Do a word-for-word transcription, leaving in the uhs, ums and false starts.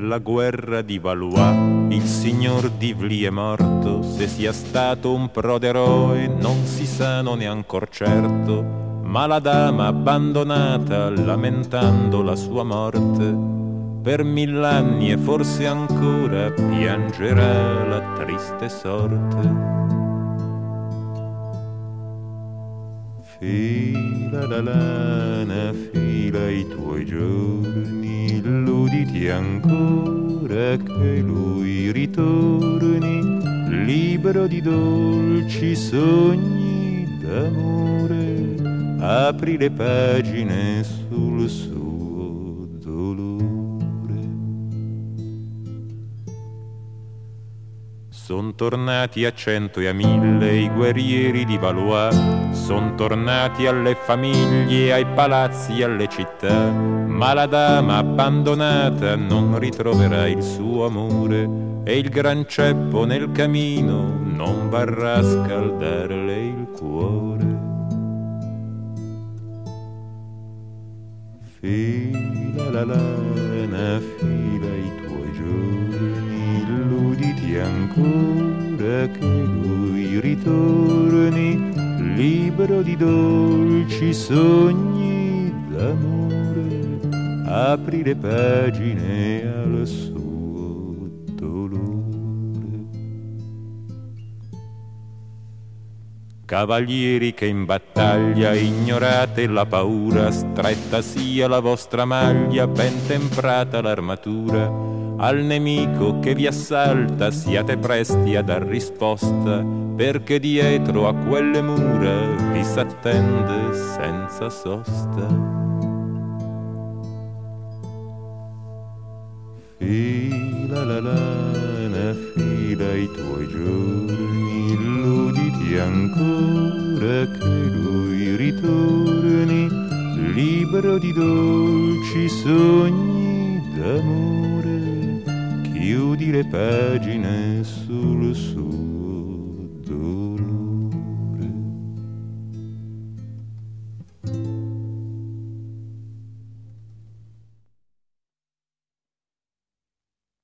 nella guerra di Valois il signor Divli è morto. Se sia stato un proderoe non si sa, non è ancor certo, ma la dama abbandonata, lamentando la sua morte, per mill'anni e forse ancora piangerà la triste sorte. Fila la lana, fila i tuoi giorni, illuditi ancora che lui ritorni, libero di dolci sogni d'amore, apri le pagine sul suo dolore. Son tornati a cento e a mille i guerrieri di Valois, son tornati alle famiglie, ai palazzi, alle città, ma la dama abbandonata non ritroverà il suo amore e il gran ceppo nel camino non varrà a scaldarle il cuore. Fila la lana, fila i tuoi giorni, illuditi ancora che lui ritorni, libero di dolci sogni d'amore, apri le pagine al suo dolore. Cavalieri che in battaglia ignorate la paura, stretta sia la vostra maglia, ben temprata l'armatura, al nemico che vi assalta siate presti a dar risposta, perché dietro a quelle mura vi s'attende senza sosta. Fila la lana, fila i tuoi giorni, illuditi ancora che lui ritorni, libero di dolci sogni d'amore, chiudi le pagine sul suo